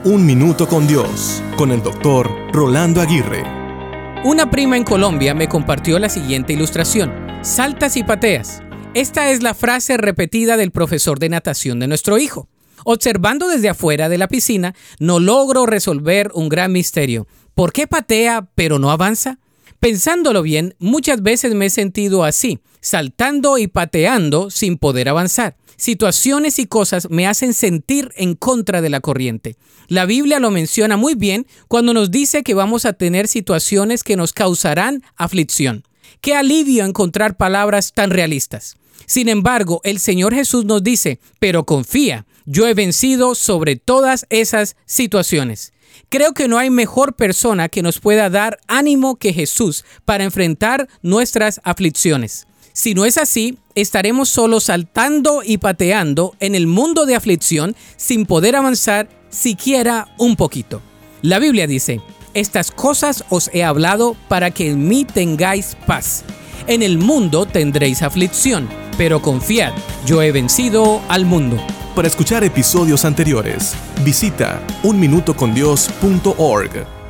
Un Minuto con Dios, con el doctor Rolando Aguirre. Una prima en Colombia me compartió la siguiente ilustración: saltas y pateas. Esta es la frase repetida del profesor de natación de nuestro hijo. Observando desde afuera de la piscina, no logro resolver un gran misterio. ¿Por qué patea pero no avanza? Pensándolo bien, muchas veces me he sentido así, saltando y pateando sin poder avanzar. Situaciones y cosas me hacen sentir en contra de la corriente. La Biblia lo menciona muy bien cuando nos dice que vamos a tener situaciones que nos causarán aflicción. Qué alivio encontrar palabras tan realistas. Sin embargo, el Señor Jesús nos dice: pero confía, yo he vencido sobre todas esas situaciones. Creo que no hay mejor persona que nos pueda dar ánimo que Jesús para enfrentar nuestras aflicciones. Si no es así, estaremos solo saltando y pateando en el mundo de aflicción sin poder avanzar siquiera un poquito. La Biblia dice: estas cosas os he hablado para que en mí tengáis paz. En el mundo tendréis aflicción, pero confiad, yo he vencido al mundo. Para escuchar episodios anteriores, visita unminutocondios.org.